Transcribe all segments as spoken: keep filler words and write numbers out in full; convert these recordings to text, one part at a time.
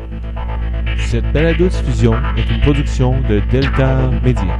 Cette balado-diffusion est une production de Delta Media.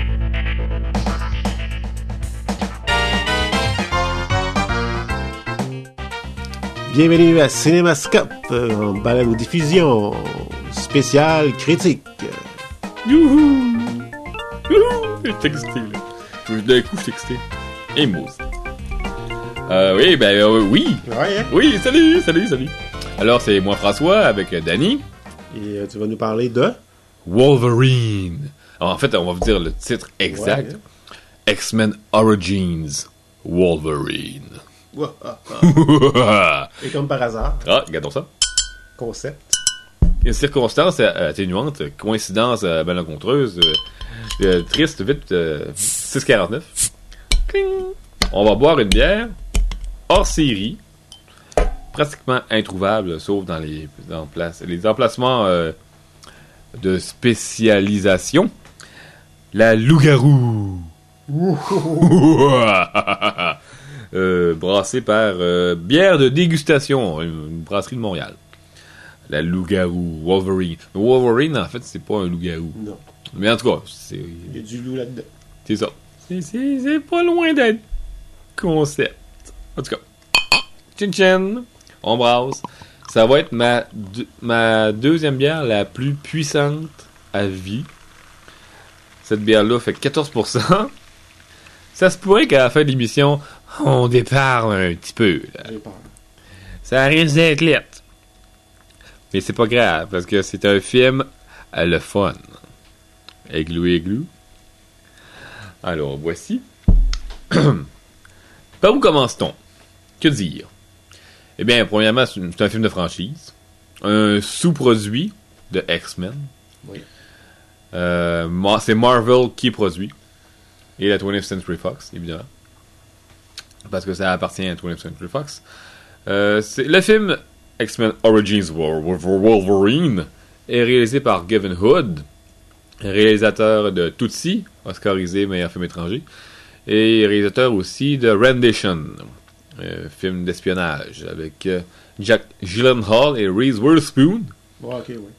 Bienvenue à Cinémascope, en balado-diffusion spéciale critique. Youhou! Youhou! Je suis excité, là. D'un coup, je suis excité. Et mousse. Euh, oui, ben, euh, oui. Ouais, hein? Oui, salut, salut, salut. Alors, c'est moi, François, avec euh, Danny. Et euh, tu vas nous parler de... Wolverine. Alors, en fait, on va vous dire le titre exact. Ouais, hein? X-Men Origins Wolverine. Ouais, ah, ah. Et comme par hasard, Ah, regardons ça. concept. Une circonstance euh, atténuante, coïncidence euh, malencontreuse, euh, euh, triste, vite, euh, six quarante-neuf. Cling. On va boire une bière, hors série, pratiquement introuvable, sauf dans les, dans place, les emplacements euh, de spécialisation. La loup-garou. euh, brassée par euh, bière de dégustation, une, une brasserie de Montréal. La loup-garou, Wolverine. Mais Wolverine, en fait, c'est pas un loup-garou. Non. Mais en tout cas, c'est... Il y a du loup là-dedans. C'est ça. C'est, c'est, c'est pas loin d'être concept. En tout cas, chin chin, on brasse. Ça va être ma, de, ma deuxième bière la plus puissante à vie. Cette bière-là fait quatorze pour cent. Ça se pourrait qu'à la fin de l'émission, on déparle un petit peu. Là. J'ai peur. Ça risque d'être lit. Mais c'est pas grave, parce que c'est un film à le fun. Aiglou, aiglou. Alors, voici. Par où commence-t-on? Que dire? Eh bien, premièrement, c'est, une, c'est un film de franchise. Un sous-produit de X-Men. Oui. Euh, c'est Marvel qui produit. Et la twentieth Century Fox, évidemment. Parce que ça appartient à la twentieth Century Fox. Euh, c'est, le film X-Men Origins Wolverine est réalisé par Gavin Hood, réalisateur de Tootsie, oscarisé meilleur film étranger, et réalisateur aussi de Rendition, euh, film d'espionnage avec euh, Jack Gyllenhaal et Reese Witherspoon. Ouais, ok, oui.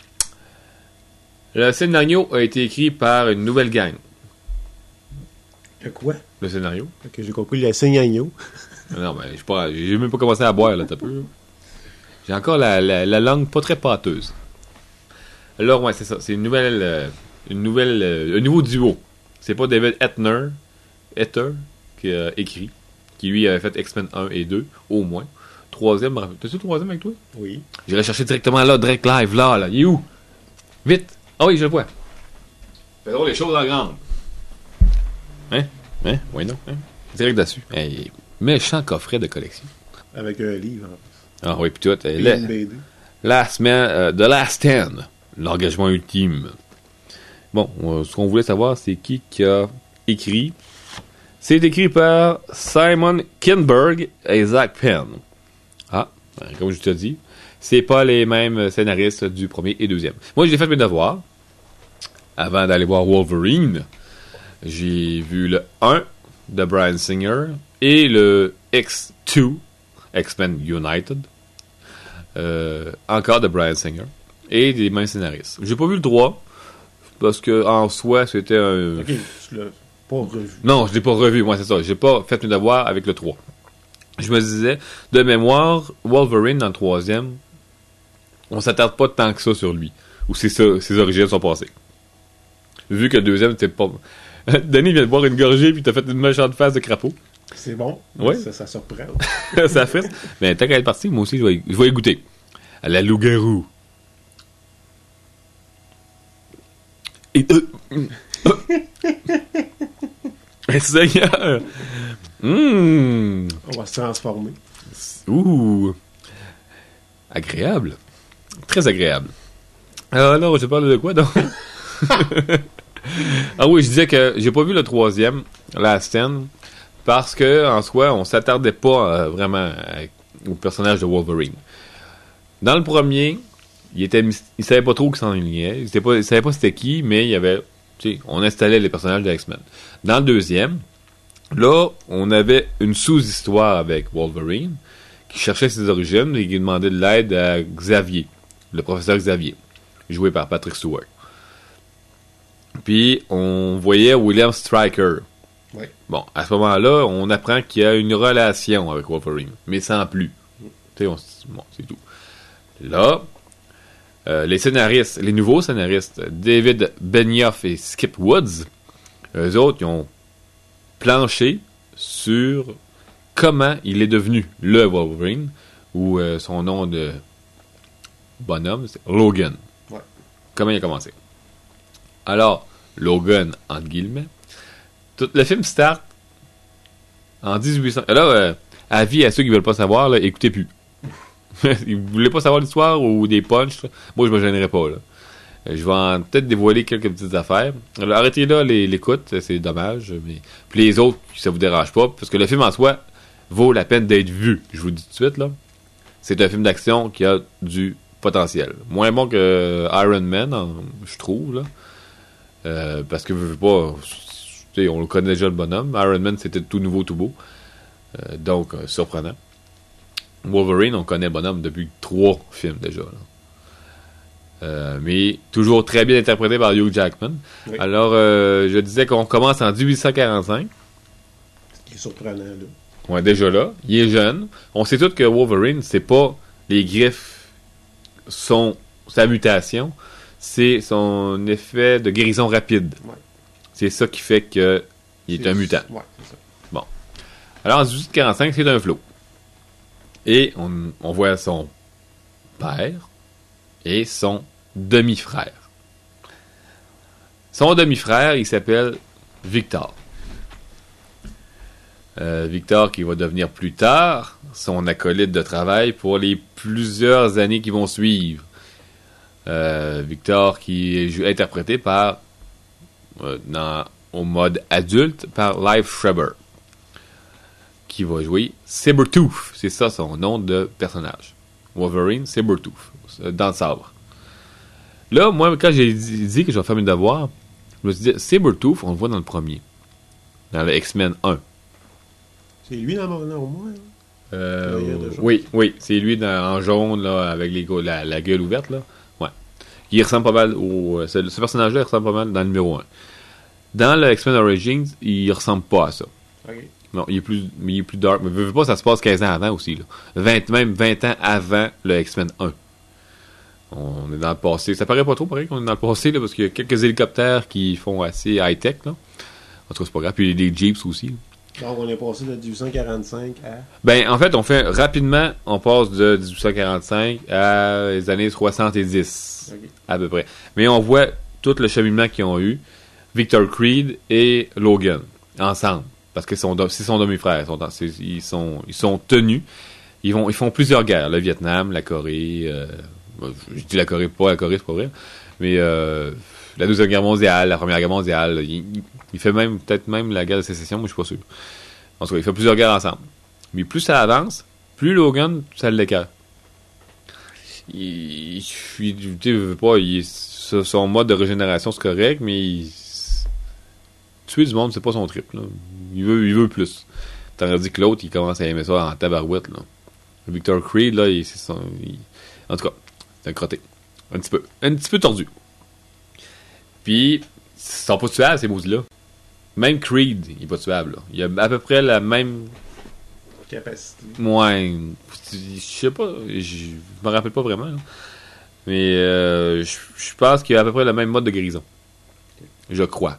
Le scénario a été écrit par une nouvelle gang. Le quoi? Le scénario? Ok, j'ai compris le scénario. Non, mais je pas, j'ai même pas commencé à boire, là, t'as peu. J'ai encore la, la, la langue pas très pâteuse. Alors, ouais, c'est ça. C'est une nouvelle. Euh, une nouvelle euh, un nouveau duo. C'est pas David Etner, Ether, qui a écrit. Qui lui avait fait X-Men un et deux, au moins. Troisième, t'as-tu le troisième avec toi? Oui. J'irai chercher directement là, direct live, là, là. Il est où? Vite! Ah oui, je le vois. Faisons les choses en grande. Hein? Hein? Oui, non? Hein? Direct dessus. Hey, méchant coffret de collection. Avec un livre. Ah oui, puis tout. Et La, une B D. last man, euh, The Last Stand. L'engagement ultime. Bon, euh, ce qu'on voulait savoir, c'est qui qui a écrit. C'est écrit par Simon Kinberg et Zach Penn. Ah, ben, comme je te dis, c'est pas les mêmes scénaristes du premier et deuxième. Moi, j'ai fait mes devoirs. Avant d'aller voir Wolverine, j'ai vu le un de Bryan Singer et le X deux, X-Men United, euh, encore de Bryan Singer, et des mêmes scénaristes. J'ai pas vu le trois, parce que en soi, c'était un... Ok, tu l'as pas revu. Non, je l'ai pas revu, moi, c'est ça. J'ai pas fait mes devoirs avec le trois. Je me disais, de mémoire, Wolverine, dans le troisième, on s'attarde pas tant que ça sur lui, ou ses, ses origines sont passées. Vu que le deuxième, c'était pas... Danny vient de boire une gorgée, puis t'as fait une méchante face de crapaud. C'est bon. Ouais. Ça, ça surprend. Ça fait. Mais tant qu'elle est partie, moi aussi, je vais, je vais y goûter. À la loup-garou. Et... Euh, euh, Seigneur! Mmh. On va se transformer. Ouh! Agréable. Très agréable. Alors, alors, je parle de quoi, donc? Ah oui, je disais que j'ai pas vu le troisième, Last Stand, parce que en soi, on s'attardait pas euh, vraiment à, au personnage de Wolverine. Dans le premier, il était, il savait pas trop qui s'en lignait, il, pas, il savait pas c'était qui, mais il y avait, tu sais, on installait les personnages de X-Men. Dans le deuxième, là, on avait une sous-histoire avec Wolverine qui cherchait ses origines et qui demandait de l'aide à Xavier. le professeur Xavier, joué par Patrick Stewart. Puis, on voyait William Stryker. Oui. Bon, à ce moment-là, on apprend qu'il y a une relation avec Wolverine, mais sans plus. Tu sais, on se dit, bon, c'est tout. Là, euh, les scénaristes, les nouveaux scénaristes, David Benioff et Skip Woods, eux autres, ils ont planché sur comment il est devenu le Wolverine, ou euh, son nom de bonhomme, c'est Logan. Ouais. Comment il a commencé. Alors, Logan, entre guillemets, tout le film start en dix-huit cents. Là, euh, avis à ceux qui veulent pas savoir, là, écoutez plus. Vous voulez pas savoir l'histoire ou des punchs, là? Moi, je me gênerai pas, là. Je vais en, peut-être dévoiler quelques petites affaires. Alors, arrêtez là les, l'écoute, c'est dommage. Mais... Puis les autres, ça vous dérange pas, parce que le film en soi vaut la peine d'être vu. Je vous le dis tout de suite, là. C'est un film d'action qui a du potentiel. Moins bon que Iron Man, hein, je trouve, là. Euh, parce que je veux pas... On le connaît déjà, le bonhomme. Iron Man, c'était tout nouveau, tout beau. Euh, donc, euh, surprenant. Wolverine, on connaît le bonhomme depuis trois films déjà, là. Euh, mais toujours très bien interprété par Hugh Jackman. Oui. Alors, euh, je disais qu'on commence en dix-huit cent quarante-cinq. Ce qui est surprenant, là. Ouais, déjà là. Il est jeune. On sait tous que Wolverine, c'est pas les griffes, sont sa mutation, c'est son effet de guérison rapide. Ouais. C'est ça qui fait qu'il est, est un mutant. Ouais, c'est ça. Bon. Alors, en dix-huit cent quarante-cinq, c'est un flot. Et on, on voit son père et son demi-frère. Son demi-frère, il s'appelle Victor. Euh, Victor qui va devenir plus tard son acolyte de travail pour les plusieurs années qui vont suivre. Euh, Victor qui est interprété par euh, dans, au mode adulte par Liev Schreiber, qui va jouer Sabretooth. C'est ça son nom de personnage. Wolverine, Sabretooth, dans le sabre. Là, moi, quand j'ai dit, dit que je vais faire mes devoirs, je me suis dit, Sabretooth, on le voit dans le premier. Dans le X-Men un. C'est lui dans mon nom, au moins. Hein? Euh, oui, oui, c'est lui dans, en jaune, là, avec les, la, la gueule ouverte, là. Ouais. Il ressemble pas mal au... Ce, ce personnage-là, il ressemble pas mal dans le numéro un. Dans le X-Men Origins, il ressemble pas à ça. OK. Non, il est plus, il est plus dark. Mais veux, veux pas, ça se passe quinze ans avant aussi, là. vingt, même vingt ans avant le X-Men un. On est dans le passé. Ça paraît pas trop pareil qu'on est dans le passé, là, parce qu'il y a quelques hélicoptères qui font assez high-tech, là. En tout cas, c'est pas grave. Puis des Jeeps aussi, là. Donc, on est passé de dix-huit cent quarante-cinq à... Ben, en fait, on fait rapidement, on passe de dix-huit cent quarante-cinq à les années soixante-dix, okay. À peu près. Mais on voit tout le cheminement qu'ils ont eu, Victor Creed et Logan, ensemble, parce que c'est son, c'est son demi-frère, ils sont, c'est, ils sont, ils sont tenus, ils vont, ils font plusieurs guerres, le Vietnam, la Corée, euh, je dis la Corée, pas la Corée, c'est pas vrai, mais euh, la Deuxième Guerre mondiale, la Première Guerre mondiale, il, il fait même, peut-être même la guerre de sécession, moi je suis pas sûr. En tout cas, il fait plusieurs guerres ensemble. Mais plus ça avance, plus Logan, ça l'écœure. Il, il, il tu sais, pas, il, son mode de régénération, c'est correct, mais il, tuer du monde, c'est pas son trip, là. Il veut, il veut plus. Tandis que l'autre, il commence à aimer ça en tabarouette, là. Victor Creed, là, il, c'est son, il, en tout cas, c'est un crotté. Un petit peu. Un petit peu tordu. Puis, ils sont pas tuables, ces mots-là. Même Creed, il est pas tuable, là. Il a à peu près la même... capacité. Ouais. Je sais pas, je me rappelle pas vraiment, là. Mais, euh, je pense qu'il a à peu près le même mode de guérison. Je crois.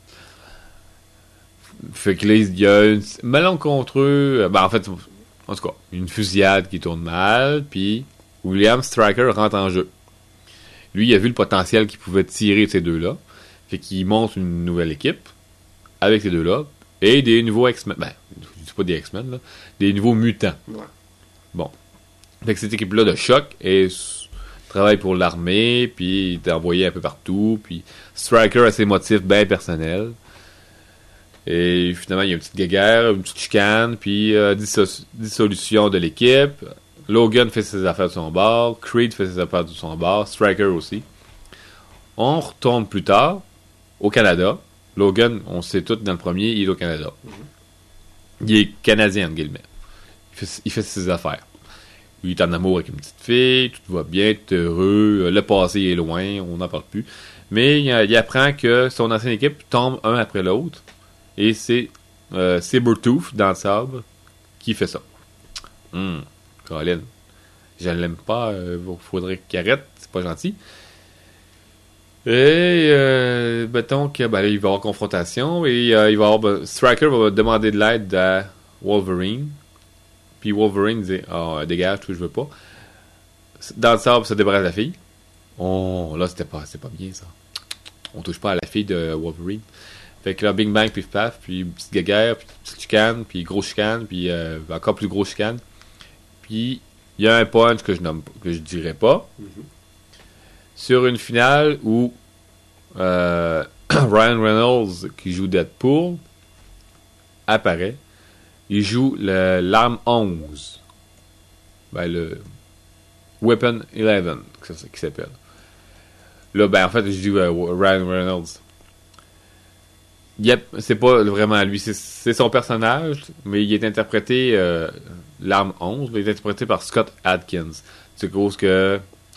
Fait que là, il y a une malencontreux... Ben, en fait, en tout cas, une fusillade qui tourne mal, puis William Stryker rentre en jeu. Lui, il a vu le potentiel qu'il pouvait tirer de ces deux-là. Fait qu'il monte une nouvelle équipe avec ces deux-là, et des nouveaux X-Men. Ben, je dis pas des X-Men, là. Des nouveaux mutants. Ouais. Bon. Fait que cette équipe-là de choc et travaille pour l'armée, puis il est envoyé un peu partout, puis Stryker a ses motifs bien personnels. Et finalement, il y a une petite guéguerre, une petite chicane, puis euh, disso- dissolution de l'équipe. Logan fait ses affaires de son bord, Creed fait ses affaires de son bord, Stryker aussi. On retourne plus tard au Canada. Logan, on sait tout dans le premier, il est au Canada. Mm-hmm. Il est canadien, entre guillemets. Il fait, il fait ses affaires. Il est en amour avec une petite fille, tout va bien, tout est heureux, le passé est loin, on n'en parle plus. Mais il, il apprend que son ancienne équipe tombe un après l'autre, et c'est euh, Sabretooth dans le sabre qui fait ça. Hum, Colin, je l'aime pas, il euh, faudrait qu'il arrête, c'est pas gentil. Et, euh, mettons que, ben là, il va y avoir confrontation, et euh, il va y avoir, ben, Stryker va demander de l'aide à Wolverine. Puis Wolverine dit, ah, oh, dégage, tout, je veux pas. Dans le sabre, ça débarrasse la fille. Oh, là, c'était pas, c'était pas bien, ça. On touche pas à la fille de Wolverine. Fait que là, bing bang, pif paf, puis petite guéguerre, puis petite chicane, puis gros chicane, puis euh, encore plus gros chicane. Puis, il y a un punch que je nomme, que je dirais pas. Mm-hmm. Sur une finale où euh, Ryan Reynolds, qui joue Deadpool, apparaît. Il joue le, l'arme onze. Ben, le Weapon onze, c'est ça qui s'appelle. Là, ben, en fait, je dis uh, Ryan Reynolds. Yep, c'est pas vraiment lui, c'est, c'est son personnage, mais il est interprété, euh, l'arme onze, mais il est interprété par Scott Adkins. C'est cause que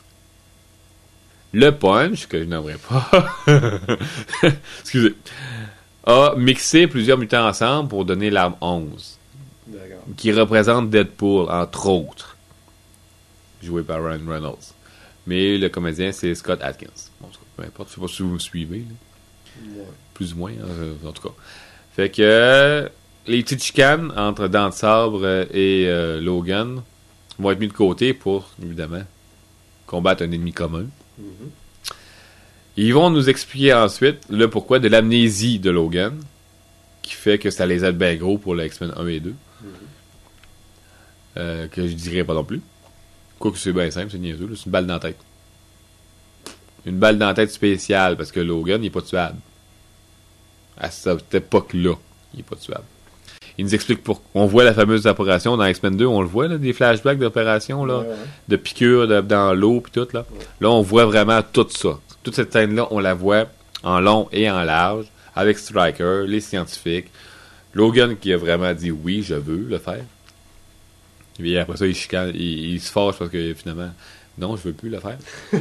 le punch, que je n'aimerais pas, excusez, a mixé plusieurs mutants ensemble pour donner l'arme onze. D'accord. Qui représente Deadpool, entre autres. Joué par Ryan Reynolds. Mais le comédien, c'est Scott Adkins. Bon, peu importe, je sais pas si vous me suivez. Là. Ouais. Plus ou moins, hein, en tout cas. Fait que euh, les petites chicanes entre Dents de Sabre et euh, Logan vont être mis de côté pour, évidemment, combattre un ennemi commun. Mm-hmm. Ils vont nous expliquer ensuite le pourquoi de l'amnésie de Logan, qui fait que ça les aide bien gros pour le X-Men un et deux. Mm-hmm. Euh, que je dirais pas non plus. Quoique c'est bien simple, c'est niaiseux, là, c'est une balle dans la tête. Une balle dans la tête spéciale, parce que Logan, il est pas tuable. À cette époque-là, il est pas tuable. Il nous explique pour. On voit la fameuse opération dans X-Men deux, on le voit, là, des flashbacks d'opération, là, ouais, ouais. de piqûres de, dans l'eau, pis tout, là. Ouais. Là, on voit vraiment tout ça. Toute cette scène-là, on la voit en long et en large, avec Stryker, les scientifiques, Logan qui a vraiment dit oui, je veux le faire. Et puis après ça, il, chicane, il, il se fâche parce que finalement, non, je veux plus le faire.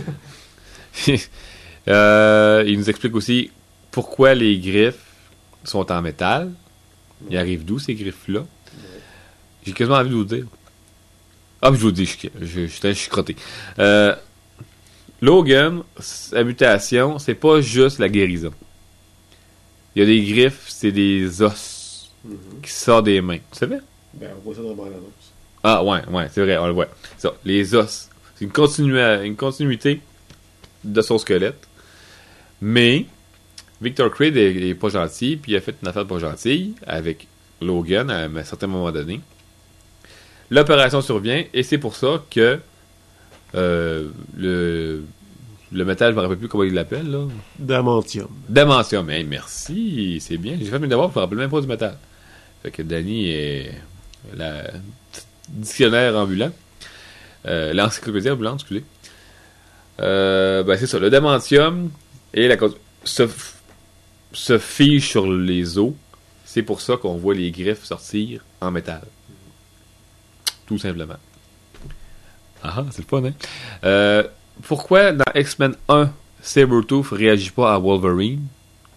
euh, il nous explique aussi pourquoi les griffes sont en métal. Il arrive d'où ces griffes-là? Ouais. J'ai quasiment envie de vous le dire. Ah, mais je vous le dis, je, je, je, je suis crotté. Euh, Logan, sa mutation, c'est pas juste la guérison. Il y a des griffes, c'est des os mm-hmm. qui sortent des mains. Tu savais? Ben, on voit ça dans la bande-annonce. Ah, ouais, ouais, c'est vrai, on le voit. Ça, les os. C'est une, continu- une continuité de son squelette. Mais, Victor Creed est, est pas gentil, puis il a fait une affaire pas gentille avec Logan à un certain moment donné. L'opération survient, et c'est pour ça que euh, le, le métal, je me rappelle plus comment il l'appelle, là. Damantium. Damantium, hey, merci, c'est bien. J'ai fait mes devoirs, je me rappelle même pas du métal. Fait que Danny est la dictionnaire ambulant. Euh, l'encyclopédie ambulante, excusez. Euh, ben c'est ça, le damantium et la se, se fige sur les os. C'est pour ça qu'on voit les griffes sortir en métal. Tout simplement. Ah, c'est le fun, hein? Euh, pourquoi dans X-Men un, Sabretooth réagit pas à Wolverine?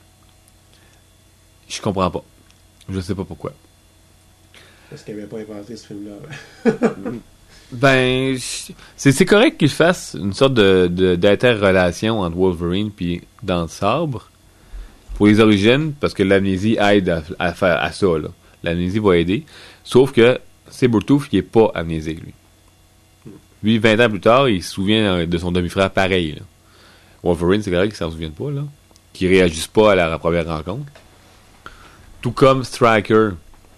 Je comprends pas. Je sais pas pourquoi. Parce qu'il n'avait pas inventé ce film-là. Ben, c'est, c'est correct qu'il fasse une sorte de, de, d'interrelation entre Wolverine puis dans le sabre pour les origines, parce que l'amnésie aide à, à faire à ça, là. L'amnésie va aider. Sauf que Sabretooth, il est pas amnésique, lui. Lui, vingt ans plus tard, il se souvient de son demi-frère pareil, là. Wolverine, c'est correct qu'il s'en souvienne pas, là. Qu'il réagisse pas à la, à la première rencontre. Tout comme Stryker.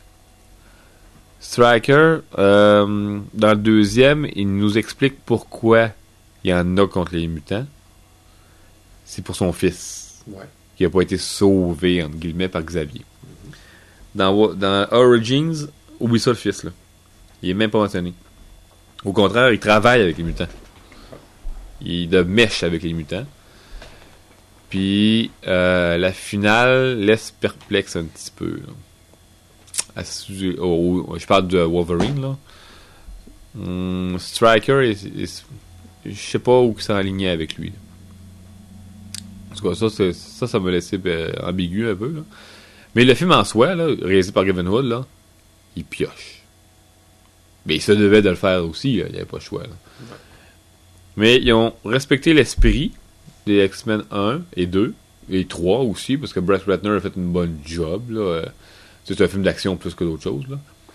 Stryker, euh, dans le deuxième, il nous explique pourquoi il y en a contre les mutants. C'est pour son fils. Ouais. Qui n'a pas été sauvé, entre guillemets, par Xavier. Mm-hmm. Dans, dans Origins, oublie ça le fils, là. Il est même pas mentionné. Au contraire, il travaille avec les mutants. Il est de mèche avec les mutants. Puis, euh, la finale laisse perplexe un petit peu, là. À, oh, oh, je parle de Wolverine, là. Hum, Striker, je sais pas où il s'est aligné avec lui. En tout cas, ça, c'est, ça, ça m'a laissé euh, ambigu un peu. Là. Mais le film en soi, là, réalisé par Gavin Hood, là, il pioche. Mais il se devait de le faire aussi, là. Il n'y avait pas le choix. Là. Ouais. Mais ils ont respecté l'esprit des X-Men un et deux, et trois aussi, parce que Brett Ratner a fait une bonne job. Là. C'est un film d'action plus que d'autres choses. Là.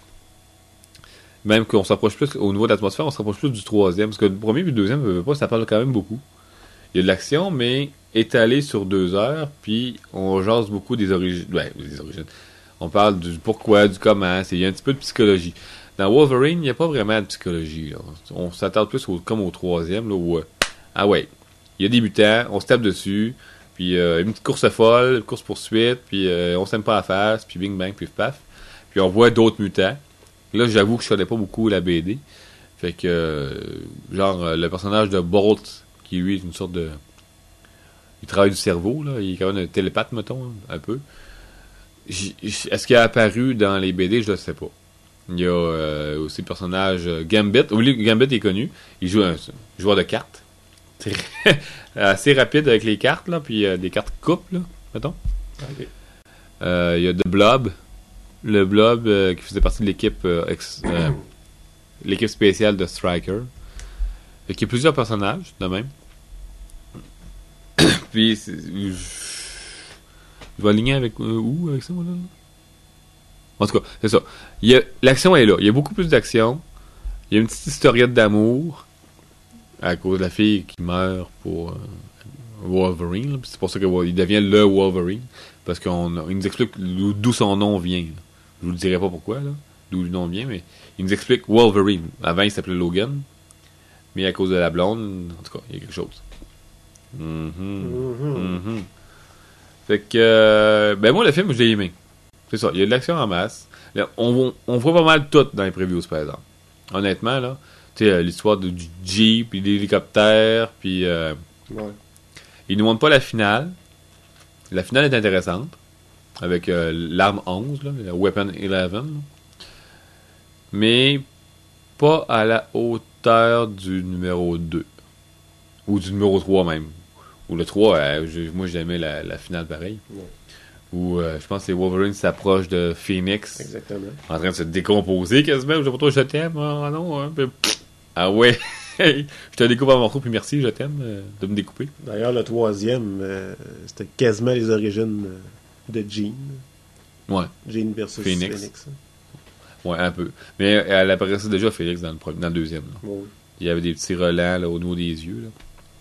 Même qu'on s'approche plus, au niveau de l'atmosphère, on s'approche plus du troisième, parce que le premier et le deuxième, pas, ça parle quand même beaucoup. Il y a de l'action, mais étalé sur deux heures, puis on jase beaucoup des origines. Ouais, des origines. On parle du pourquoi, du comment, il y a un petit peu de psychologie. Dans Wolverine, il n'y a pas vraiment de psychologie. Là. On s'attarde plus au, comme au troisième, là, où, euh, ah ouais, il y a des mutants, on se tape dessus, puis euh, une petite course folle, une course-poursuite, puis euh, on s'aime pas à la face, puis bing bang, puis paf. Puis on voit d'autres mutants. Là, j'avoue que je connais pas beaucoup la B D. Fait que, euh, genre, euh, le personnage de Bolt, qui lui est une sorte de... Il travaille du cerveau, là. Il est quand même un télépathe, mettons, un peu. J- Est-ce qu'il a apparu dans les B D? Je ne sais pas. Il y a euh, aussi le personnage Gambit. Oui, Gambit est connu. Il joue un joueur de cartes. Très assez rapide avec les cartes, là. Puis euh, des cartes coupe, là, mettons. Okay. Euh, il y a The Blob. Le Blob euh, qui faisait partie de l'équipe euh, ex, euh, l'équipe spéciale de Striker. Fait qu'il y a plusieurs personnages, de même. Puis, c'est, je, je vais aligner avec euh, où avec ça, moi, là? En tout cas, c'est ça. Il y a, l'action est là. Il y a beaucoup plus d'action. Il y a une petite historiette d'amour à cause de la fille qui meurt pour euh, Wolverine. Là. C'est pour ça qu'il devient le Wolverine. Parce qu'il nous explique d'où son nom vient. Là. Je vous le dirai pas pourquoi, là, d'où le nom vient, mais il nous explique Wolverine. Avant, il s'appelait Logan. Mais à cause de la blonde, en tout cas, il y a quelque chose. Mm-hmm. Mm-hmm. Mm-hmm. Fait que, euh, ben moi, le film, je l'ai aimé. C'est ça, il y a de l'action en masse. Là, on, on voit pas mal tout dans les previews, par exemple. Honnêtement, là, tu sais, euh, l'histoire de, du Jeep, puis l'hélicoptère, puis... Euh, ouais. Ils nous montrent pas la finale. La finale est intéressante. Avec euh, l'arme onze, là, la Weapon onze. Là. Mais pas à la hauteur du numéro deux. Ou du numéro trois, même. Ou le trois, euh, je, moi, j'aimais la, la finale pareil. Ouais. Où euh, je pense que c'est Wolverine s'approche de Phoenix. Exactement. En train de se décomposer quasiment. Je sais pas toi, je t'aime. Ah non, hein. Ah ouais. Je te découpe en morceaux, puis merci, je t'aime euh, de me découper. D'ailleurs, le troisième, euh, c'était quasiment les origines de Jean. Ouais. Jean versus Phoenix. Phoenix. Ouais, un peu. Mais elle apparaissait déjà Phoenix dans le, premier, dans le deuxième. Là. Oui. Il y avait des petits relents là, au niveau des yeux. Là.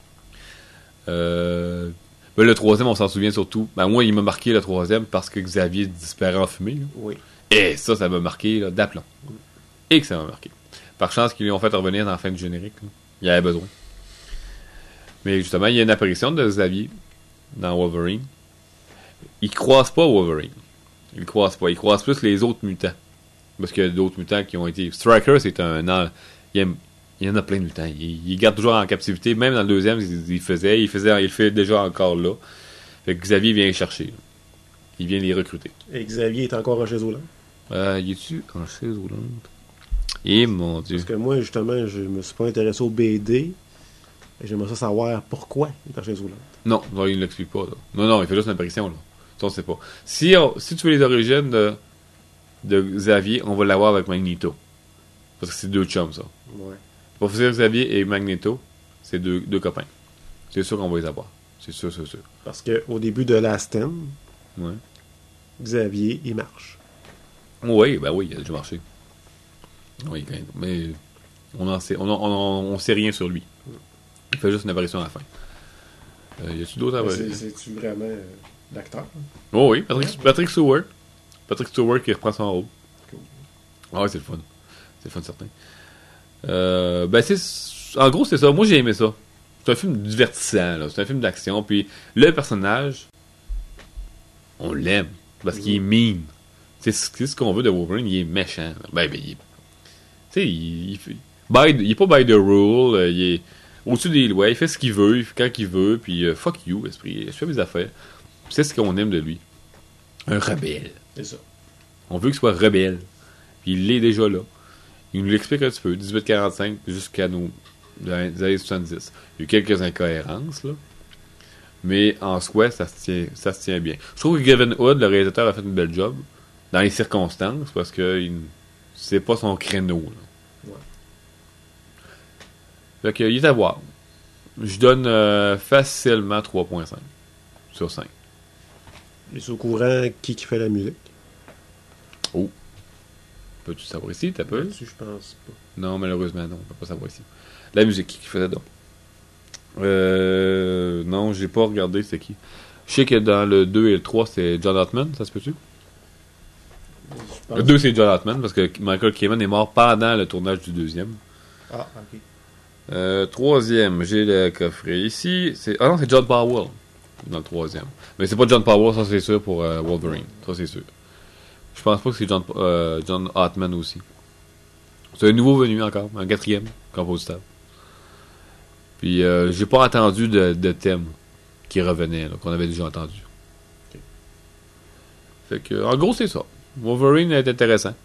Euh... Ben, le troisième, on s'en souvient surtout. Ben, moi, il m'a marqué le troisième parce que Xavier disparaît en fumée. Là. Oui. Et ça, ça m'a marqué là, d'aplomb. Oui. Et que ça m'a marqué. Par chance qu'ils lui ont fait revenir dans la fin du générique. Là. Il y avait besoin. Mais justement, il y a une apparition de Xavier dans Wolverine. Il croise pas Wolverine. Il croise pas. Il croise plus les autres mutants. Parce qu'il y a d'autres mutants qui ont été... Striker, c'est un... un il, aime... il y en a plein de mutants. Il, il garde toujours en captivité. Même dans le deuxième, il, il faisait. Il faisait. Il fait déjà encore là. Fait que Xavier vient les chercher. Là. Il vient les recruter. Et Xavier est encore en chaise roulante? Euh, il est-tu en chaise roulante? Eh mon Dieu. Parce que moi, justement, je me suis pas intéressé au B D. Et j'aimerais ça savoir pourquoi il est en chaise roulante. Non, non, il ne l'explique pas. Là. Non, non, il fait juste une apparition. Là. Ça, on sait pas. Si, on, si tu veux les origines de, de Xavier, on va l'avoir avec Magneto. Parce que c'est deux chums, ça. Ouais. Professeur Xavier et Magneto, c'est deux, deux copains. C'est sûr qu'on va les avoir. C'est sûr, c'est sûr. Parce qu'au début de Last Stand, ouais. Xavier, il marche. Oui, ben oui, il a déjà marché. Oui, mais on en sait, on, on, on, on sait rien sur lui. Il fait juste une apparition à la fin. Euh, y a-tu d'autres apparitions? C'est, c'est-tu vraiment euh, l'acteur? Oh oui, Patrick, ouais. Patrick Stewart. Patrick Stewart qui reprend son rôle. Cool. Ah ouais, c'est le fun. C'est le fun, certain. Euh, ben, c'est... En gros, c'est ça. Moi, j'ai aimé ça. C'est un film divertissant, là. C'est un film d'action. Puis, le personnage, on l'aime. Parce mmh. qu'il est mean. C'est, c'est ce qu'on veut de Wolverine. Il est méchant. Là. Ben, ben, il est... Tu sais, il... Il, fait... by... il est pas by the rule. Euh, il est au-dessus des lois. Il fait ce qu'il veut. Il fait quand il veut. Puis, uh, fuck you, esprit. Je fais mes affaires. Puis c'est ce qu'on aime de lui. Un rebelle. C'est ça. On veut qu'il soit rebelle. Puis, il l'est déjà là. il nous l'explique un petit peu, dix-huit quarante-cinq jusqu'à nos dans les années soixante-dix. Il y a eu quelques incohérences, là. Mais en soi, ça se tient, ça se tient bien. Je trouve que Gavin Hood, le réalisateur, a fait une belle job dans les circonstances parce que il, c'est pas son créneau. Là. Ouais. Fait que, il est à voir. Je donne euh, facilement trois virgule cinq sur cinq. Es-tu au courant qui qui fait la musique? Oh. Peux-tu savoir ici? T'as peu? Là-dessus, je pense pas. Non, malheureusement, non. On peut pas savoir ici. La musique, qui faisait donc? Euh, non, j'ai pas regardé c'est qui. Je sais que dans le deux et le trois, c'est John Ottman, ça se peut-tu? Pense... Le deux, c'est John Ottman, parce que Michael Kamen est mort pendant le tournage du deuxième. Ah, ok. Euh, troisième, j'ai le coffret ici. C'est... Ah non, c'est John Powell dans le troisième. Mais c'est pas John Powell, ça c'est sûr, pour euh, Wolverine. Ça c'est sûr. Je pense pas que c'est John, euh, John Ottman aussi. C'est un nouveau venu encore, un quatrième compositeur. Puis euh, j'ai pas entendu de, de thème qui revenait, là, qu'on avait déjà entendu. Okay. Fait que, en gros, c'est ça. Wolverine est intéressant.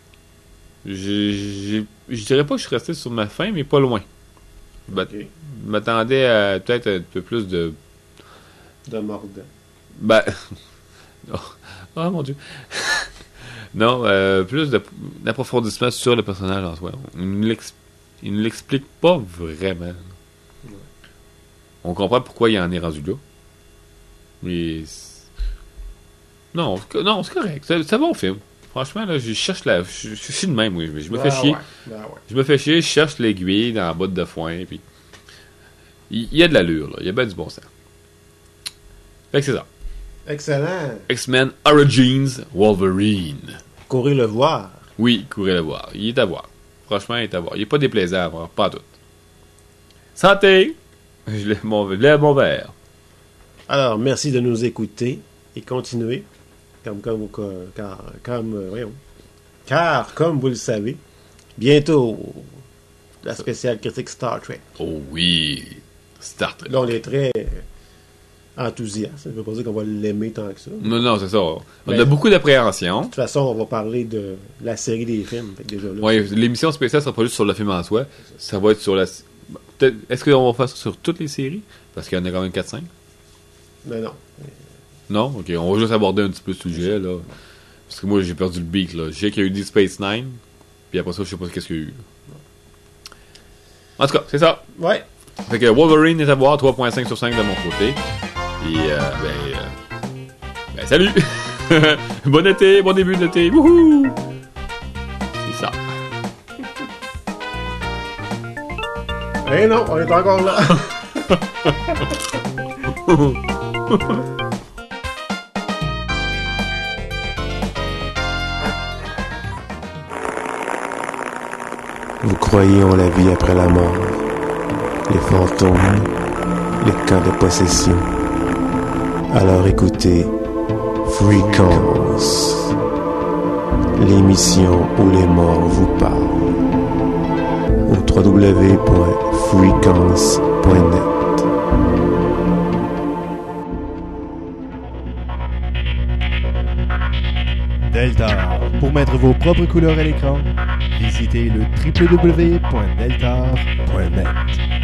J'ai, j'ai, je dirais pas que je suis resté sur ma fin, mais pas loin. Je Okay. m'attendais à peut-être un peu plus de... De mordant. Ben... oh, oh mon Dieu. Non, euh, plus de, d'approfondissement sur le personnage en soi. Il ne l'ex, il ne l'explique pas vraiment. Ouais. On comprend pourquoi il en est rendu là. Mais... c'est... Non, c'est, non, c'est correct. C'est, c'est un bon film. Franchement, là, je cherche la... Je, je, je suis de même, oui. Je me fais Ben chier. Ouais. Ben ouais. Je me fais chier, je cherche l'aiguille dans la botte de foin, puis... Il, il y a de l'allure, là. Il y a bien du bon sens. Fait que c'est ça. Excellent. X-Men Origins Wolverine. Courez le voir. Oui, courez le voir. Il est à voir. Franchement, il est à voir. Il est pas déplaisant à voir. Pas tout. Santé! Je lève mon, je lève mon verre. Alors, merci de nous écouter et continuez. Comme, comme, car, comme, euh, voyons. Car, comme vous le savez, bientôt, la spéciale critique Star Trek. Oh oui! Star Trek. Là, on est très enthousiaste. Ça ne veut pas dire qu'on va l'aimer tant que ça. De Non, non, c'est ça. On Ben, a beaucoup d'appréhension. toute façon, on va parler de la série des films. Fait que déjà là, Oui, l'émission spéciale sera pas juste sur le film en soi. Ça va être sur la... Peut-être... Est-ce qu'on va faire ça sur toutes les séries? Parce qu'il y en a quand même quatre cinq. Mais non. Non? Ok, on va juste aborder un petit peu ce sujet, là. Parce que moi, j'ai perdu le beat, là. Je sais qu'il y a eu Deep Space Nine, puis après ça, je sais pas qu'est-ce qu'il y a eu. En tout cas, c'est ça. Ouais. Fait que Wolverine est à voir, trois virgule cinq sur cinq de mon côté. Et, euh, ben... Euh, ben, salut! Bon été, bon début d'été, wouhou! C'est ça. Eh non, on est encore là. Vous croyez en la vie après la mort, les fantômes, les cas de possession. Alors écoutez Frequences, l'émission où les morts vous parlent. Au w w w point frequences point net. Delta. Pour mettre vos propres couleurs à l'écran, visitez le w w w point delta point net.